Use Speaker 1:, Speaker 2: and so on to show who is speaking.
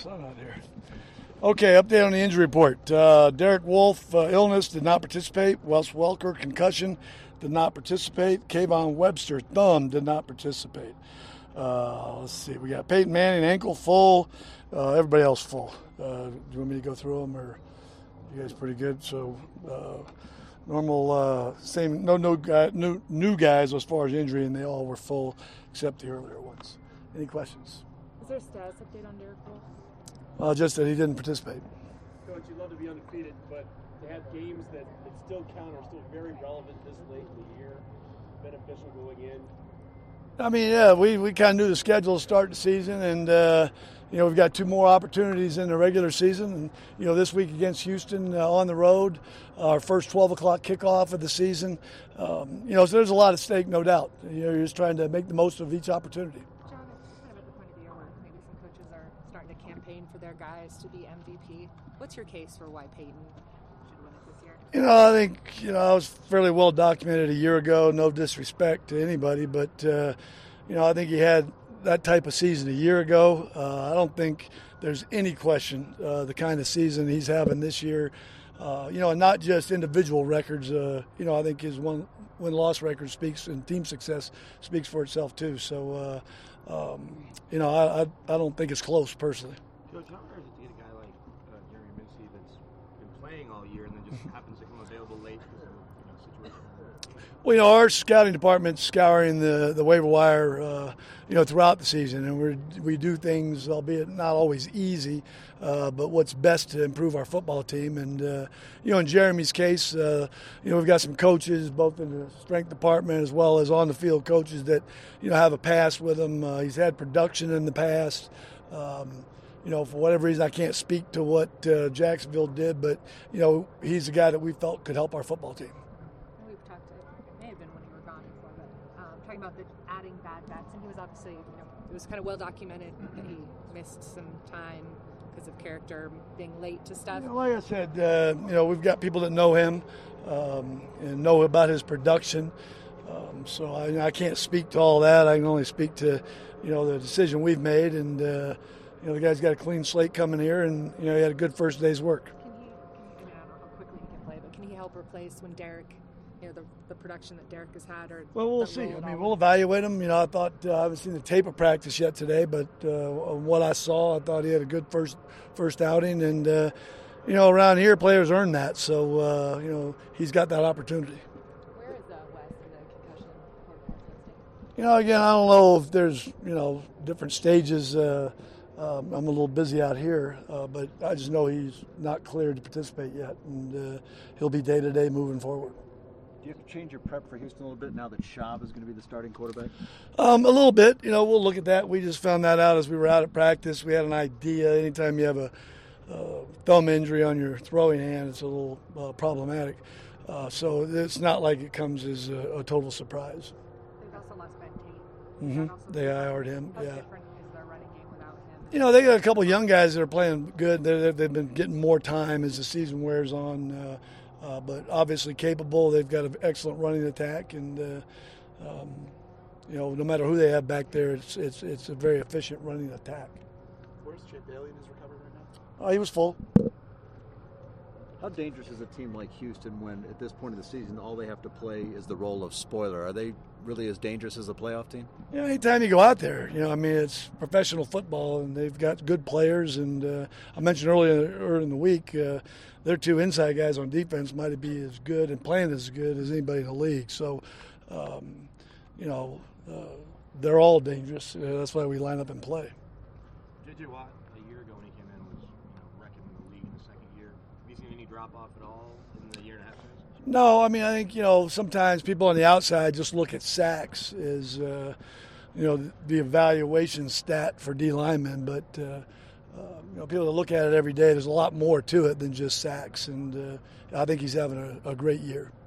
Speaker 1: sun out here. Okay, update on the injury report. Derek Wolfe, illness, did not participate. Wes Welker, concussion, did not participate. Kayvon Webster, thumb, did not participate. Let's see. We got Peyton Manning, ankle full. Everybody else full. Do you want me to go through them, or you guys pretty good? So normal, same. No new guys as far as injury, and they all were full except the earlier ones. Any questions?
Speaker 2: Is there a status update on Derek Wolfe?
Speaker 1: Just that he didn't participate.
Speaker 3: Coach, you'd love to be undefeated, but to have games that still count are still very relevant this late in the year, beneficial going in.
Speaker 1: I mean, yeah, we kind of knew the schedule to start the season, and we've got 2 more opportunities in the regular season. And this week against Houston on the road, our first 12 o'clock kickoff of the season. So there's a lot at stake, no doubt. You're just trying to make the most of each opportunity.
Speaker 2: John, it's kind of at the point of the year where maybe some coaches are starting to campaign for their guys to be MVP. What's your case for why Peyton should win it this year?
Speaker 1: I think, I was fairly well documented a year ago, no disrespect to anybody, but, I think he had that type of season a year ago. I don't think there's any question the kind of season he's having this year, and not just individual records. I think his win-loss record speaks, and team success speaks for itself too. So, I don't think it's close personally.
Speaker 4: Coach, how hard is it to get a guy like Jeremy Mincey that's been playing all year and then just happens to come available late because of situation?
Speaker 1: Well, our scouting department's scouring the waiver wire, throughout the season, and we do things, albeit not always easy, but what's best to improve our football team. And in Jeremy's case, we've got some coaches both in the strength department as well as on the field coaches that have a past with him. He's had production in the past. For whatever reason, I can't speak to what Jacksonville did, but he's a guy that we felt could help our football team.
Speaker 2: We've talked. It may have been when you were gone before, but talking about the adding bad vets, and he was obviously, it was kind of well documented that he missed some time because of character, being late to stuff.
Speaker 1: Like I said, we've got people that know him and know about his production. So I can't speak to all that. I can only speak to, the decision we've made, and the guy's got a clean slate coming here, and he had a good first day's work.
Speaker 2: Can he I don't know how quickly he can play, but can he help replace when Derek, the production that Derek has had? Or
Speaker 1: well, we'll see. We'll evaluate him. I thought I haven't seen the tape of practice yet today, but what I saw, I thought he had a good first outing, and around here players earn that, so he's got that opportunity.
Speaker 2: Where is Wes in the concussion protocol?
Speaker 1: Again, I don't know if there's different stages. I'm a little busy out here, but I just know he's not cleared to participate yet, and he'll be day-to-day moving forward.
Speaker 5: Do you have to change your prep for Houston a little bit now that Schaub is going to be the starting quarterback?
Speaker 1: A little bit. We'll look at that. We just found that out as we were out at practice. We had an idea. Anytime you have a thumb injury on your throwing hand, it's a little problematic. So it's not like it comes as a total surprise.
Speaker 2: They've also lost Ben Tate.
Speaker 1: They IR'd him,
Speaker 2: How
Speaker 1: yeah.
Speaker 2: different is their running game without him?
Speaker 1: They got a couple of young guys that are playing good. They've been getting more time as the season wears on, but obviously capable. They've got an excellent running attack, and no matter who they have back there, it's a very efficient running attack.
Speaker 3: Where's Chip Bailey in his recovery right now?
Speaker 1: He was full.
Speaker 5: How dangerous is a team like Houston when, at this point of the season, all they have to play is the role of spoiler? Are they really as dangerous as a playoff team?
Speaker 1: Anytime you go out there, it's professional football, and they've got good players. And I mentioned earlier in the week, their 2 inside guys on defense might be as good and playing as good as anybody in the league. So, they're all dangerous. That's why we line up and play.
Speaker 4: J.J. Watt, a year ago when he came in, was wrecking the league in the second year. Have you seen any drop-off at all in the year and a half since?
Speaker 1: No, I think, sometimes people on the outside just look at sacks as, the evaluation stat for D linemen, but, people that look at it every day, there's a lot more to it than just sacks, and I think he's having a great year.